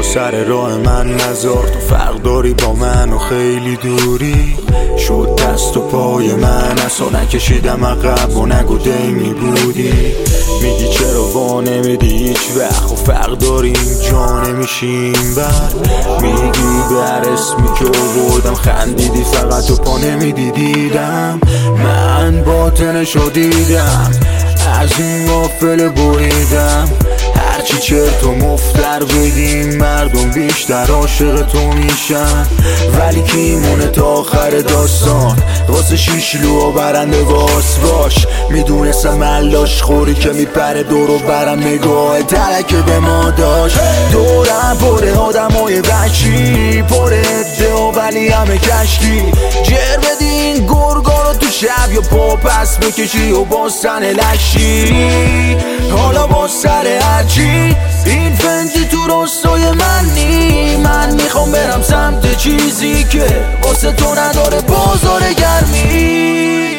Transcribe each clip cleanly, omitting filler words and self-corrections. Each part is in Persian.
سر راه من نذار، تو فرق داری با من و خیلی دوری. شد دست و پای من اصلا نکشیدم عقب و نگو دیمی بودی. میگی چرا وا نمیدی هیچ وقت و فرق داریم جا نمیشیم بر. میگی بر اسمی که آوردم خندیدی فقط و پا نمیدیدم. من باطنشو دیدم از این غافل بریدم. هرچی چرت و مفتر بگیم مردم بیشتر عاشق تو میشن. ولی کی مونه تا آخر داستان واسه شیشلو و برنده واس باش. میدونستم ملاش خوری که میپره دور و برم نگاه ترک به ما داشت. دورم پره آدمای وحشی پره عده و ولی همه کشکی. جر بدین گرگا رو تو شب یا پا پس بکشی و با سن لشی. حالا با سر هرچی این فنجی تو راستای منی. من میخوام برم سمت چیزی که واسه تو نداره بازار گرمی.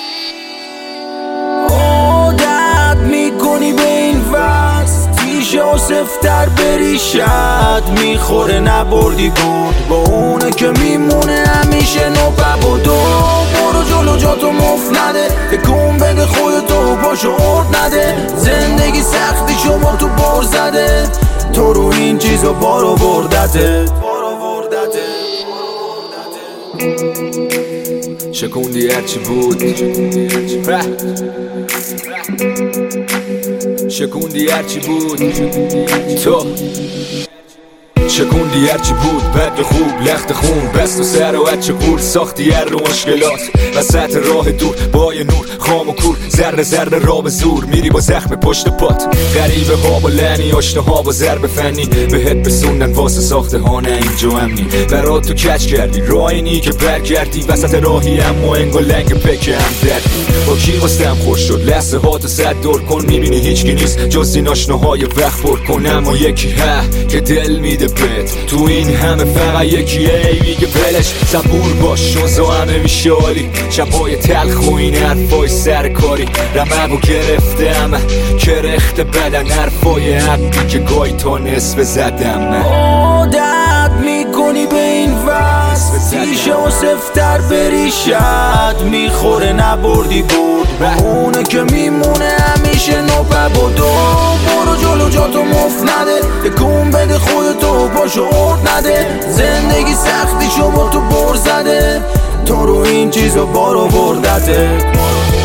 عادت میکنی به این وست تیشه و سفتر بریشت میخوره نبردی برد با اونه که میمونه همیشه نوبب و دو. برو جلو جاتو مفت نده تکون بده خودتو پاشو ارد نده. زندگی سختی شما تو بر زده تو رو این چیزا بارو بردته. شکوندی هرچی بود شکوندی هرچی بود تو شکوندی هرچی بود بد و خوب لخت خون بست و سر و چه قول ساختی هر رو مشکلات وسط راه دور با یه نور خام و کور ذره ذره را به زور میری با زخم پشت پات. غریبه ها با لعنی آشنا ها با ضرب فنی بهت بسوندن واسه ساخته ها نه اینجا امنی. برات تو کچ کردی راه اینی که برگردی وسط راهی اما انگا لنگ پک هم دردی. با کی واسم خوش شد لحظه ها تو صد دور کن میبینی هیچکی نیست جز این آشناهای وقت پر کن. اما یکی ها که دل میده تو این همه فقط یکیه میگه ولش صبور باش شوزا همه میشه عالی. شبای تلخ و این حرفای سرکاری رمه و گرفته همه کرخت بدن حرفای حقی که گاهی تا نصف زدم. عادت میکنی به این وست تیشه و سفتر بریشت میخوره نبردی برد با اونه که میمونه همیشه نوبب و دو. برو جلو جاتو مفت نده تکون بده خودتو پاشو ارد نده. زندگی سختی شما تو بر زده تو رو این چیزا بارو بردته.